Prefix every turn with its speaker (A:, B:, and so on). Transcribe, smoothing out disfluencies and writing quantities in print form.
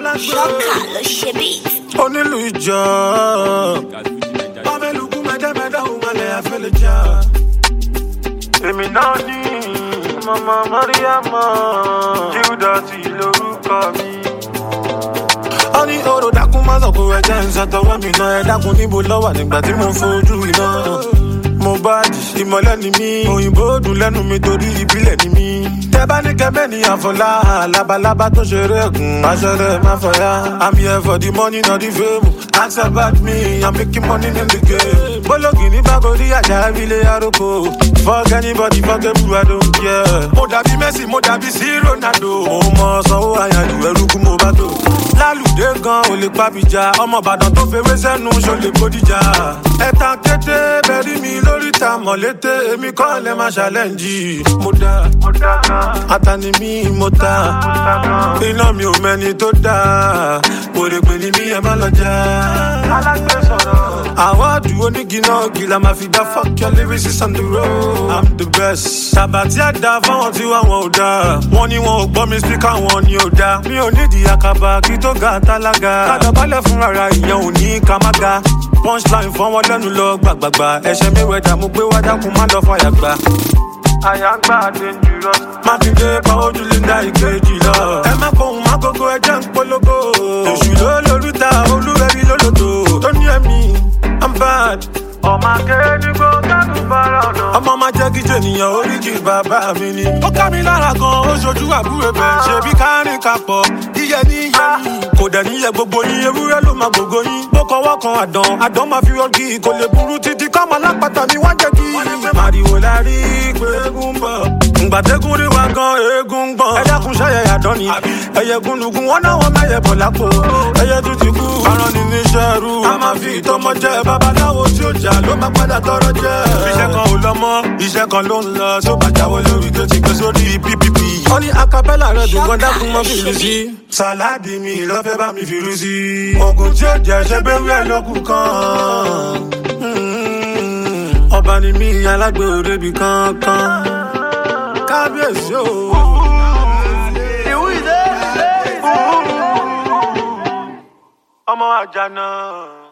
A: Ṣọ́kà ló ṣe bí.
B: Onílù ìjọ. Bábẹ́lùkù mẹ́jẹ́mẹ́jẹ́ òun malẹ̀ àfẹ́lẹ̀ jà. Èmi náà ní Mama Mariama. Jíúdọ̀tì lórúkọ mi. Ó ní oró dákun má sọ̀kò ẹ̀jẹ̀ ń ṣàtọwọ́ mi náà. Ẹ dákun níbo lọ́wọ́ nígbà tí mo fojú iná. Mo bá di ìmọ̀lẹ́ ni mí. Òyìnbó dùn lẹ́nu mi torí ìbílẹ̀ ni mí. Tẹ́ bá ní kẹ́mẹ́ ní àfọlá. Labalábá tó ṣeré ẹ̀gùn. Aṣọ́rẹ́ má fọyá. I'm here for the money not the fame. Ask about me, I'm making money in the game. Bólógì ní Bágòrí àjà ìbílẹ̀ àròkọ. Fuck anybody, fuck everyone, I don't care. Mo dàbí Messi, mo dàbí sí Ronaldo. Mo mọ sanwó àyànjú ẹrú kú mo bá tó. Lálùdé gan ò lè pàbíjà. Ọmọ Ìbàdàn tó fewé sẹ́nu ṣó lè bódìjà. Ẹ̀tàn kété bẹ̀rí mi lórí ta mọ̀lété. Èmi kọ́ lẹ́ máa ṣàlẹ́ǹjì. Mo dá Atani mi mo ta. Iná mi ò mẹ́ni tó dá. Òrèpè ni mí ẹ má lọ já. Àwọ̀dù onígi náà gìlà máa fi dá fuck your lyrics on the road. I'm the best. Tàbátí àdá fáwọn tí wà wọn ò dá. Wọ́n ní wọn ò gbọ́ mi speaker wọn ni ò dá. Mi ò nídìí àkàbà kí tó ga tálága. Kàdàbálẹ̀ fún rárá ìyẹn ò ní ká má ga. Punchline fọ́n wọn lẹ́nu lọ gbàgbàgbà. Ẹ̀ṣẹ̀ mi wẹ̀dà mo gbé wá dákun má lọ fàyà gbà. Àyàngbá dangerous. Mákindé pa ojú Linda ìkejì lọ. Ẹ má pohùn má gógó ẹjẹ́ ń polówó. Èṣù ló lórúta olúwẹ̀rí lólòdò. Tó ní ẹ̀mí, I'm bad. Ọmọ akéré ní kó kánú bára ọ̀nà. Ọmọ máa jẹ́ kíjọ ènìyàn oríkì bàbá mi ni. Ó ká mi lára gan, ó ṣojú àbúrò bẹ̀. Ṣebí kárìn kapọ̀, yíyẹ ní yẹmí. Kò dẹ̀ níyẹ gbogbo yín, ewúrẹ́ ló máa gbogbo yín. Bó kọwọ́ kan àdán máa fi rọ́gì. Kò lè burú títí kọ́mọ lápáta mi wá jẹ́ kí. Màrìwò la rí pé eégún ń bọ̀. Ngbàdégún rí wa gan eégún ń gbọ̀n. Ẹyẹ kun ṣẹ́yẹ àdán ni. Ẹyẹ gúnlùgún wọn náà wọ́n mẹ́yẹ bọ̀ lápò. Ẹyẹ tún ti kú. Aràn ni níṣẹ́ rú. A máa fi ìtọ́mọ jẹ babaláwo tí ó jà ló máa padà tọrọ jẹ. Iṣẹ́ kan ò lọ mọ́, iṣẹ́ kan ló ń lọ. Tó bá jáwọ́ lórí tó ti gbé sórí PPP. Ó ní acapella rẹ̀ dùn gan dákun mọ́ fìlú sí. Sàláàdì mi lọ́fẹ́ bá mi fìlú sí. Ògùn tí ó jẹ́ ṣe bẹ́rù ẹ̀ lókun kan. Ọba ni mí alágbè òrebi kankan. Kábíyèsí o. Ọmọ àjànà.